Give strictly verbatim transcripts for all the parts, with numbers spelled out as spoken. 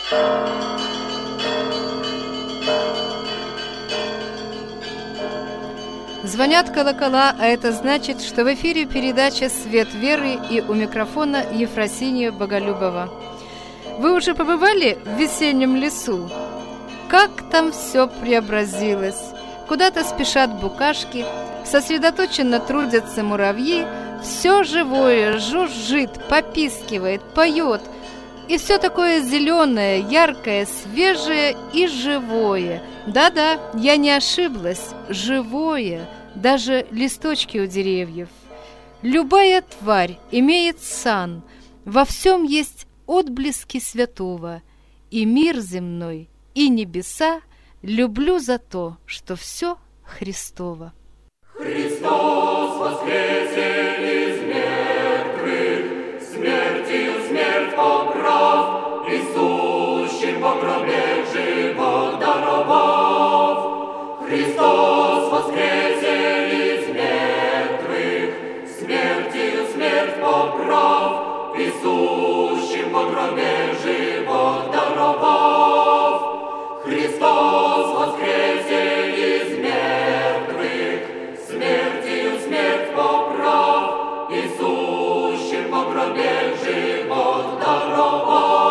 Звонят колокола, а это значит, что в эфире передача «Свет веры», и у микрофона Ефросинья Боголюбова. Вы уже побывали в весеннем лесу? Как там все преобразилось! Куда-то спешат букашки, сосредоточенно трудятся муравьи, все живое жужжит, попискивает, поет, и все такое зеленое, яркое, свежее и живое. Да-да, я не ошиблась, живое, даже листочки у деревьев. Любая тварь имеет сан, во всем есть отблески святого, и мир земной, и небеса люблю за то, что все Христово. Христос воскресе из мертвых, смертью смерть поправ, и сущим во гробе живот даровав. Христос воскресе из мертвых, смертью смерть поправ, и сущим во гробе живот даровав. Христос воскресе из мертвых, смертью смерть поправ, и сущим во гробе живот даровав.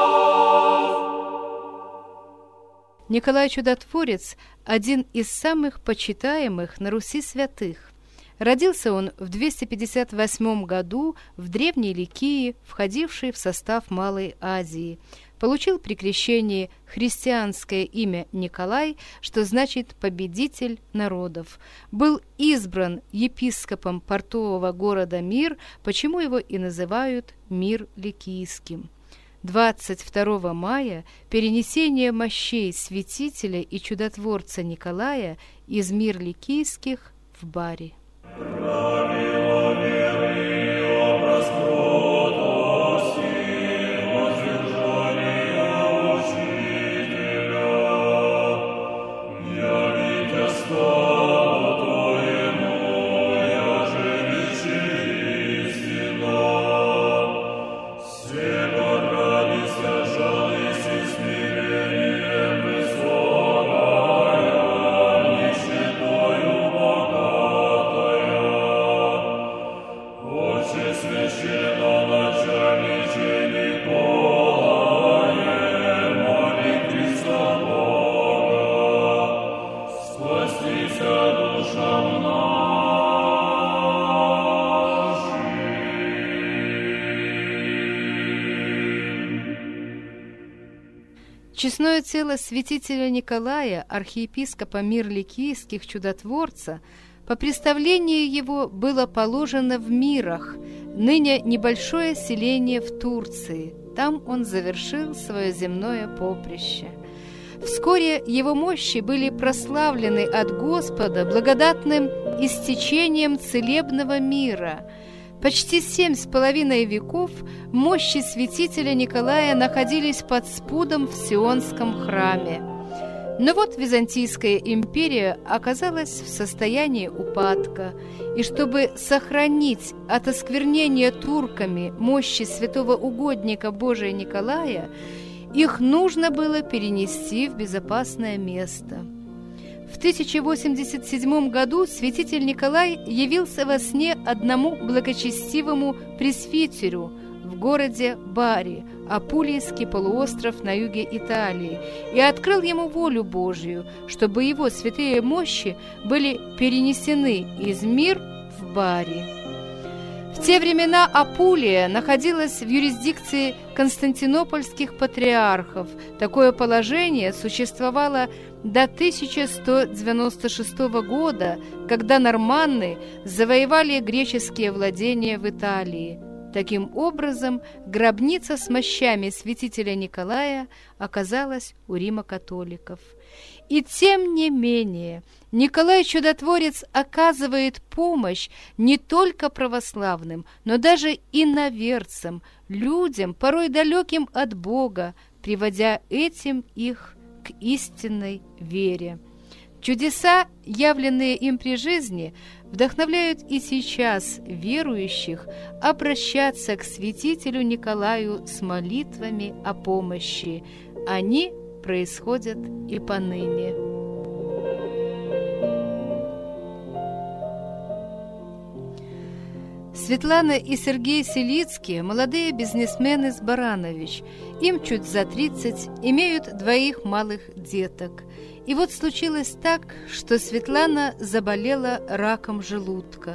Николай Чудотворец – один из самых почитаемых на Руси святых. Родился он в двести пятьдесят восьмом году в древней Ликии, входившей в состав Малой Азии. Получил при крещении христианское имя Николай, что значит «победитель народов». Был избран епископом портового города Мир, почему его и называют Мир Ликийским. двадцать второго мая перенесение мощей святителя и чудотворца Николая из Мир Ликийских в Бари. Честное тело святителя Николая, архиепископа Мир Ликийских чудотворца, по представлению его было положено в Мирах, ныне небольшое селение в Турции. Там он завершил свое земное поприще. Вскоре его мощи были прославлены от Господа благодатным истечением целебного мира. Почти семь с половиной веков мощи святителя Николая находились под спудом в Сионском храме. Но вот Византийская империя оказалась в состоянии упадка, и чтобы сохранить от осквернения турками мощи святого угодника Божия Николая, их нужно было перенести в безопасное место. В тысяча восемьдесят седьмом году святитель Николай явился во сне одному благочестивому пресвитеру в городе Бари, Апулийский полуостров на юге Италии, и открыл ему волю Божию, чтобы его святые мощи были перенесены из Мир в Бари. В те времена Апулия находилась в юрисдикции константинопольских патриархов. Такое положение существовало до тысяча сто девяносто шестого года, когда норманны завоевали греческие владения в Италии. Таким образом, гробница с мощами святителя Николая оказалась у римокатоликов. И тем не менее, Николай Чудотворец оказывает помощь не только православным, но даже иноверцам, людям, порой далеким от Бога, приводя этим их к истинной вере. Чудеса, явленные им при жизни, вдохновляют и сейчас верующих обращаться к святителю Николаю с молитвами о помощи. Они происходят и поныне. Светлана и Сергей Селицкие – молодые бизнесмены с Баранович. Им чуть за тридцать, имеют двоих малых деток. И вот случилось так, что Светлана заболела раком желудка.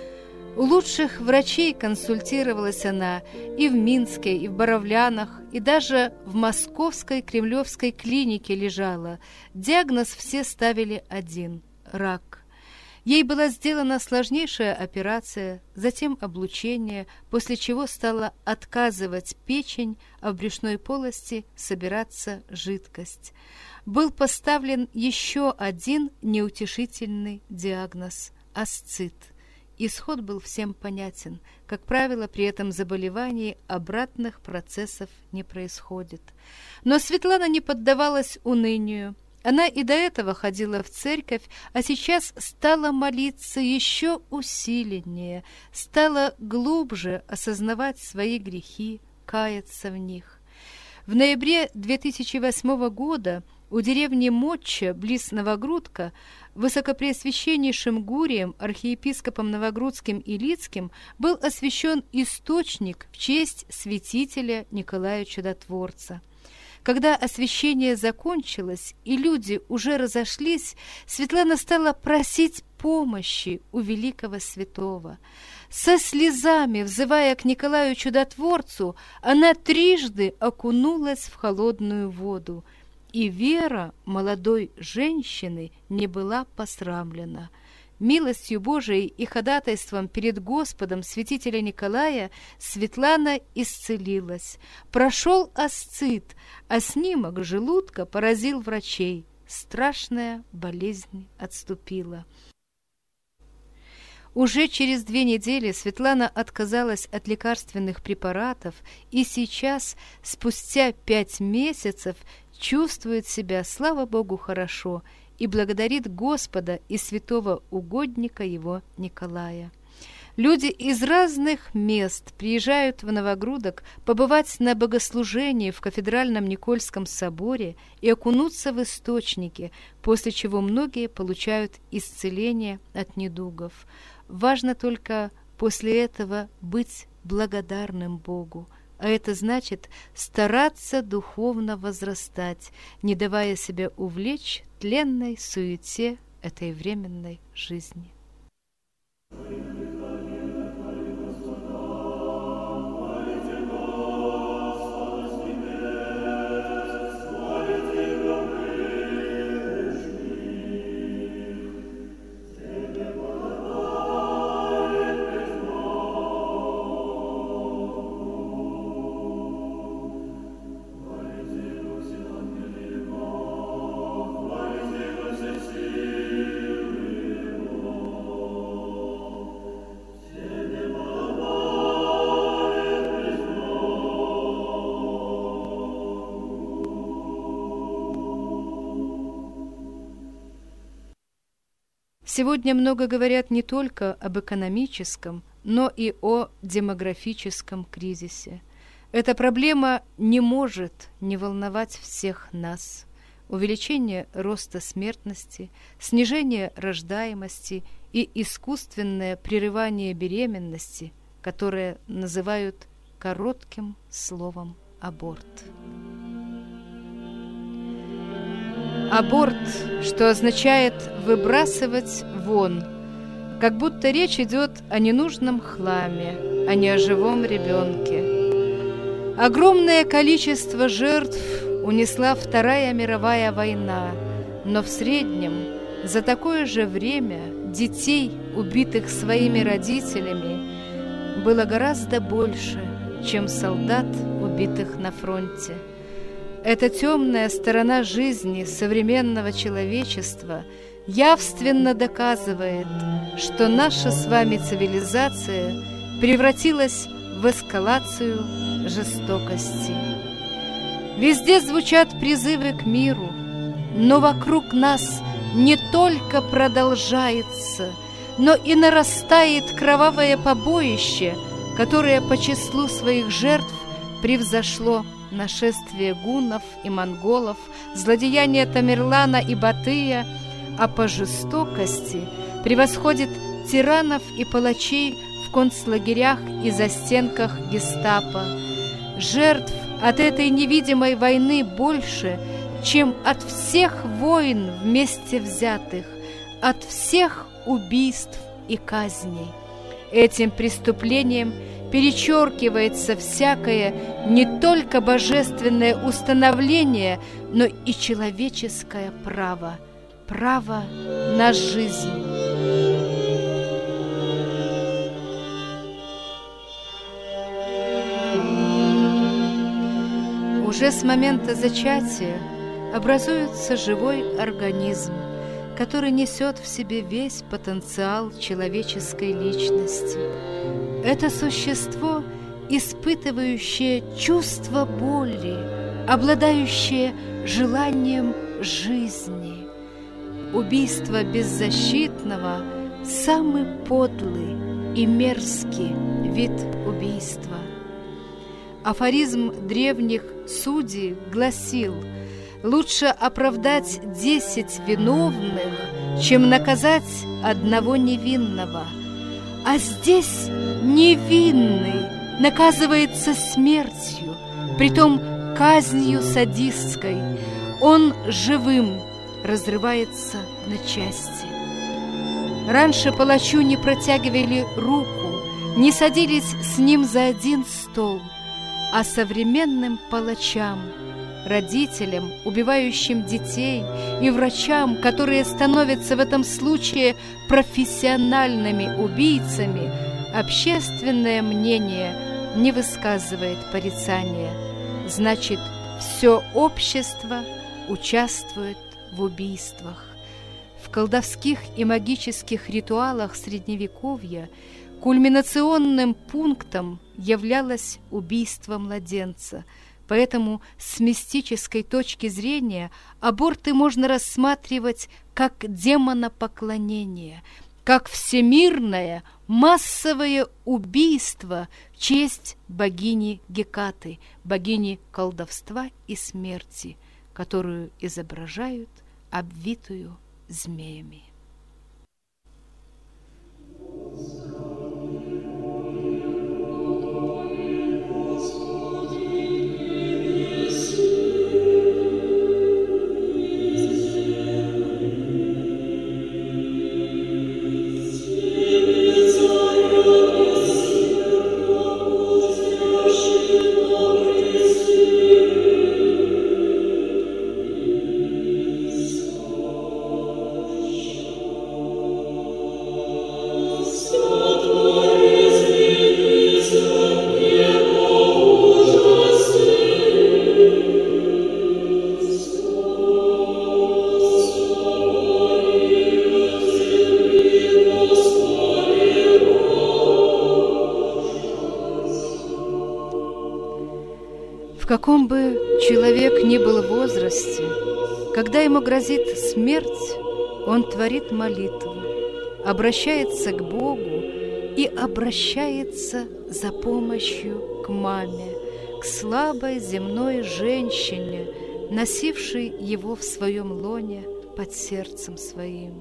У лучших врачей консультировалась она и в Минске, и в Боровлянах, и даже в Московской Кремлевской клинике лежала. Диагноз все ставили один – рак. Ей была сделана сложнейшая операция, затем облучение, после чего стала отказывать печень, а в брюшной полости собираться жидкость. Был поставлен еще один неутешительный диагноз – асцит. Исход был всем понятен. Как правило, при этом заболевании обратных процессов не происходит. Но Светлана не поддавалась унынию. Она и до этого ходила в церковь, а сейчас стала молиться еще усиленнее, стала глубже осознавать свои грехи, каяться в них. В ноябре две тысячи восьмого года у деревни Мочча, близ Новогрудка, высокопреосвященнейшим Гурием, архиепископом Новогрудским и Лидским, был освящен источник в честь святителя Николая Чудотворца. Когда освящение закончилось и люди уже разошлись, Светлана стала просить помощи у великого святого. Со слезами, взывая к Николаю Чудотворцу, она трижды окунулась в холодную воду, и вера молодой женщины не была посрамлена. Милостью Божией и ходатайством перед Господом святителя Николая Светлана исцелилась. Прошел асцит, а снимок желудка поразил врачей. Страшная болезнь отступила. Уже через две недели Светлана отказалась от лекарственных препаратов и сейчас, спустя пять месяцев, чувствует себя, слава Богу, хорошо и благодарит Господа и святого угодника его Николая. Люди из разных мест приезжают в Новогрудок побывать на богослужении в кафедральном Никольском соборе и окунуться в источники, после чего многие получают исцеление от недугов. Важно только после этого быть благодарным Богу, а это значит стараться духовно возрастать, не давая себя увлечь тленной суете этой временной жизни. Сегодня много говорят не только об экономическом, но и о демографическом кризисе. Эта проблема не может не волновать всех нас. Увеличение роста смертности, снижение рождаемости и искусственное прерывание беременности, которое называют коротким словом «аборт». Аборт, что означает «выбрасывать вон», как будто речь идет о ненужном хламе, а не о живом ребенке. Огромное количество жертв унесла Вторая мировая война, но в среднем за такое же время детей, убитых своими родителями, было гораздо больше, чем солдат, убитых на фронте. Эта темная сторона жизни современного человечества явственно доказывает, что наша с вами цивилизация превратилась в эскалацию жестокости. Везде звучат призывы к миру, но вокруг нас не только продолжается, но и нарастает кровавое побоище, которое по числу своих жертв превзошло нашествие гуннов и монголов, злодеяния Тамерлана и Батыя, а по жестокости превосходит тиранов и палачей в концлагерях и застенках гестапо. Жертв от этой невидимой войны больше, чем от всех войн вместе взятых, от всех убийств и казней. Этим преступлением перечеркивается всякое не только божественное установление, но и человеческое право, право на жизнь. Уже с момента зачатия образуется живой организм, который несет в себе весь потенциал человеческой личности. Это существо, испытывающее чувство боли, обладающее желанием жизни. Убийство беззащитного – самый подлый и мерзкий вид убийства. Афоризм древних судей гласил: «Лучше оправдать десять виновных, чем наказать одного невинного». А здесь невинный наказывается смертью, притом казнью садистской. Он живым разрывается на части. Раньше палачу не протягивали руку, не садились с ним за один стол, а современным палачам, родителям, убивающим детей, и врачам, которые становятся в этом случае профессиональными убийцами, общественное мнение не высказывает порицания. Значит, все общество участвует в убийствах. В колдовских и магических ритуалах Средневековья кульминационным пунктом являлось убийство младенца. Поэтому с мистической точки зрения аборты можно рассматривать как демонопоклонение, как всемирное массовое убийство в честь богини Гекаты, богини колдовства и смерти, которую изображают обвитую змеями. В каком бы человек ни был в возрасте, когда ему грозит смерть, он творит молитву, обращается к Богу и обращается за помощью к маме, к слабой земной женщине, носившей его в своем лоне под сердцем своим.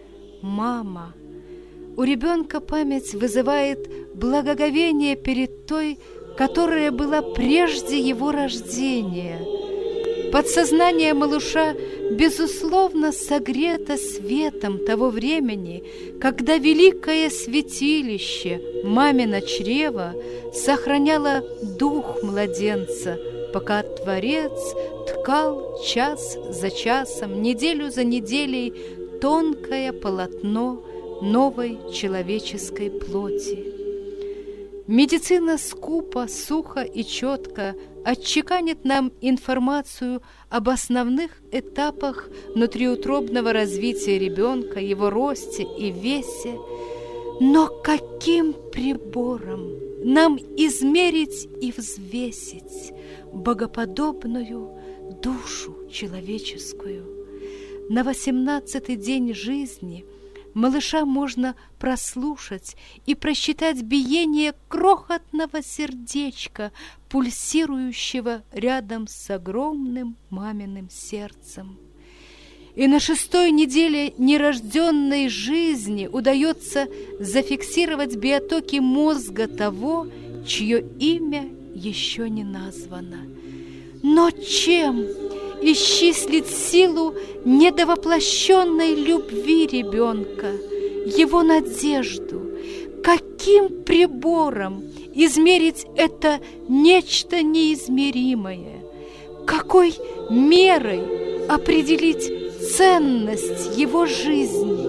Мама. У ребенка память вызывает благоговение перед той, которая была прежде его рождения. Подсознание малыша, безусловно, согрето светом того времени, когда великое святилище, мамино чрево, сохраняло дух младенца, пока Творец ткал час за часом, неделю за неделей тонкое полотно новой человеческой плоти. Медицина скупо, сухо и четко отчеканит нам информацию об основных этапах внутриутробного развития ребенка, его росте и весе. Но каким прибором нам измерить и взвесить богоподобную душу человеческую? На восемнадцатый день жизни малыша можно прослушать и просчитать биение крохотного сердечка, пульсирующего рядом с огромным маминым сердцем. И на шестой неделе нерожденной жизни удается зафиксировать биотоки мозга того, чье имя еще не названо. Но чем исчислить силу недовоплощенной любви ребенка, его надежду? Каким прибором измерить это нечто неизмеримое? Какой мерой определить ценность его жизни?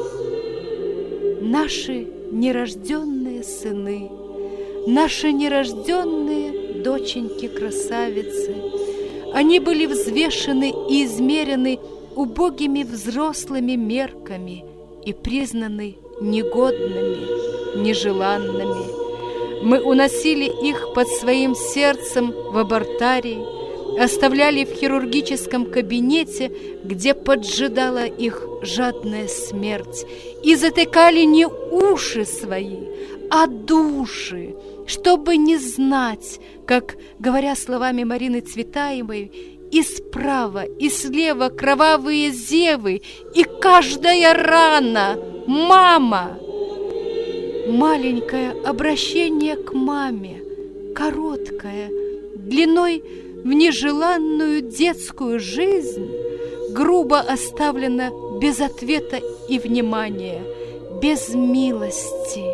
Наши нерожденные сыны, наши нерожденные доченьки-красавицы, они были взвешены и измерены убогими взрослыми мерками и признаны негодными, нежеланными. Мы уносили их под своим сердцем в абортарий, оставляли в хирургическом кабинете, где поджидала их жадная смерть, и затыкали не уши свои, а души, чтобы не знать, как, говоря словами Марины Цветаевой, и справа, и слева кровавые зевы, и каждая рана — мама. Маленькое обращение к маме, короткое, длиной в нежеланную детскую жизнь, грубо оставлено без ответа и внимания, без милости.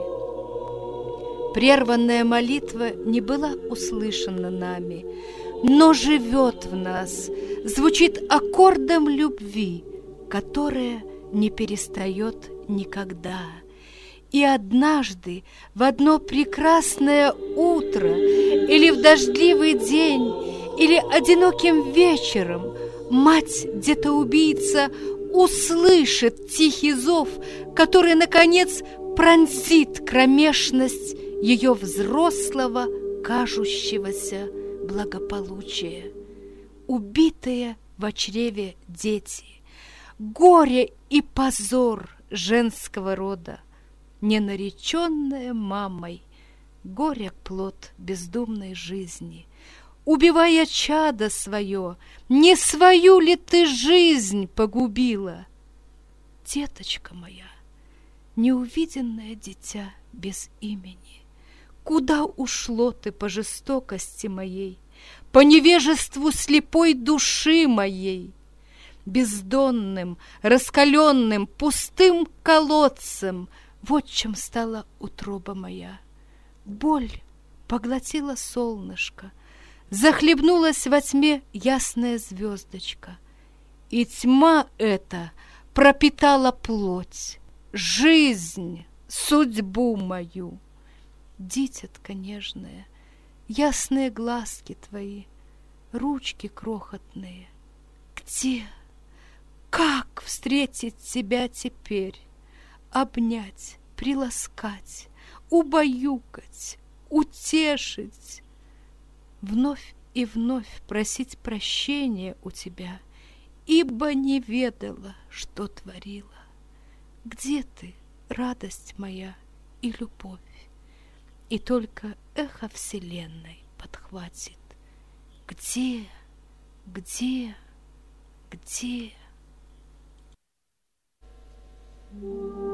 Прерванная молитва не была услышана нами, но живет в нас, звучит аккордом любви, которая не перестает никогда. И однажды, в одно прекрасное утро, или в дождливый день, или одиноким вечером, мать-детоубийца услышит тихий зов, который, наконец, пронзит кромешность ее взрослого, кажущегося благополучия. Убитые в чреве дети, горе и позор женского рода, ненареченная мамой, горя плод бездумной жизни. Убивая чадо свое, не свою ли ты жизнь погубила? Деточка моя, неувиденное дитя без имени, куда ушло ты по жестокости моей, по невежеству слепой души моей? Бездонным, раскаленным, пустым колодцем вот чем стала утроба моя. Боль поглотила солнышко, захлебнулась во тьме ясная звездочка, и тьма эта пропитала плоть, жизнь, судьбу мою. Дитятка нежная, ясные глазки твои, ручки крохотные, где, как встретить тебя теперь, обнять, приласкать, убаюкать, утешить, вновь и вновь просить прощения у тебя, ибо не ведала, что творила. Где ты, радость моя и любовь? И только эхо вселенной подхватит: где, где, где?